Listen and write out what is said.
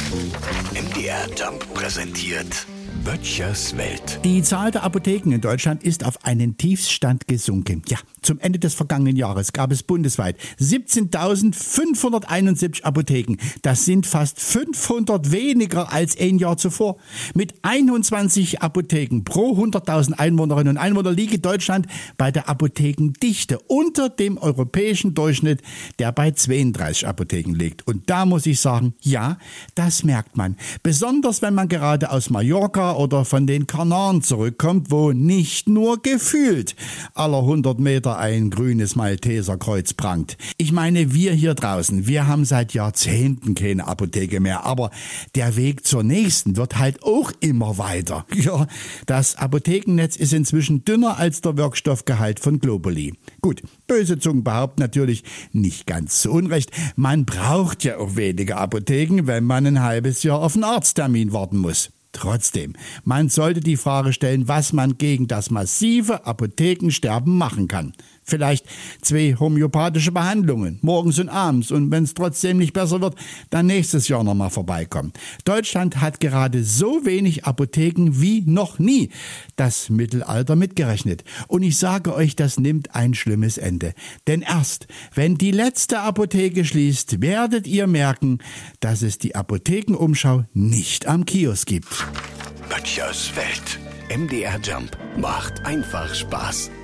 MDR Jump präsentiert Böttchers Welt. Die Zahl der Apotheken in Deutschland ist auf einen Tiefstand gesunken. Ja, zum Ende des vergangenen Jahres gab es bundesweit 17.571 Apotheken. Das sind fast 500 weniger als ein Jahr zuvor. Mit 21 Apotheken pro 100.000 Einwohnerinnen und Einwohner liege Deutschland bei der Apothekendichte unter dem europäischen Durchschnitt, der bei 32 Apotheken liegt. Und da muss ich sagen, ja, das merkt man. Besonders wenn man gerade aus Mallorca oder von den Kanaren zurückkommt, wo nicht nur gefühlt aller 100 Meter ein grünes Malteserkreuz prangt. Ich meine, wir hier draußen, wir haben seit Jahrzehnten keine Apotheke mehr, aber der Weg zur nächsten wird halt auch immer weiter. Ja, das Apothekennetz ist inzwischen dünner als der Wirkstoffgehalt von Globuli. Gut, böse Zungen behaupten natürlich nicht ganz zu Unrecht, man braucht ja auch weniger Apotheken, wenn man ein halbes Jahr auf einen Arzttermin warten muss. Trotzdem, man sollte die Frage stellen, was man gegen das massive Apothekensterben machen kann. Vielleicht 2 homöopathische Behandlungen, morgens und abends, und wenn es trotzdem nicht besser wird, dann nächstes Jahr nochmal vorbeikommen. Deutschland hat gerade so wenig Apotheken wie noch nie, das Mittelalter mitgerechnet. Und ich sage euch, das nimmt ein schlimmes Ende. Denn erst, wenn die letzte Apotheke schließt, werdet ihr merken, dass es die Apothekenumschau nicht am Kiosk gibt. Böttchers Welt. MDR Jump macht einfach Spaß.